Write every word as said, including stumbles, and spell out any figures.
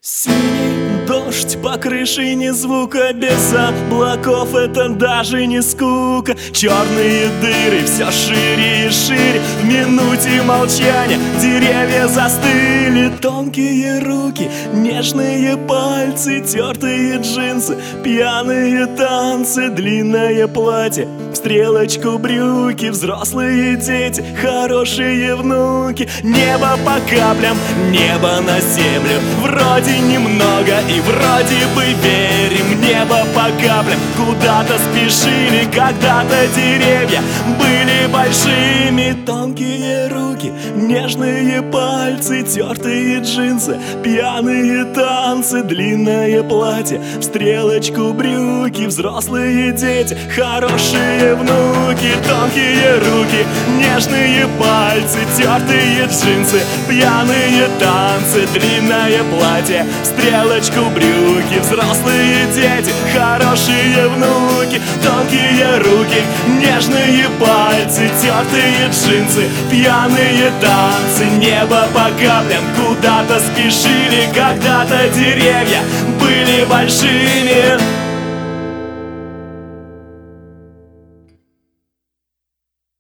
Синий дождь по крыше, ни звука, без облаков, это даже не скука. Черные дыры все шире и шире, в минуте молчания деревья застыли. Тонкие руки, нежные пальцы, тертые джинсы, пьяные танцы, длинное платье, в стрелочку брюки, взрослые дети, хорошие внуки. Небо по каплям, небо на землю, вроде немного и вроде бы верим. Небо по каплям, куда-то спешили, когда-то деревья были большими. Тонкие руки, нежные пальцы, тертые джинсы, пьяные танцы, длинное платье, в стрелочку брюки, взрослые дети, хорошие внуки. Тонкие руки, нежные пальцы, тертые джинсы, пьяные танцы, длинное платье, в стрелочку брюки, взрослые дети, хорошие внуки. Тонкие руки, нежные пальцы, тертые джинсы, пьяные танцы. Небо по каплям, куда-то спешили, когда-то деревья были большими.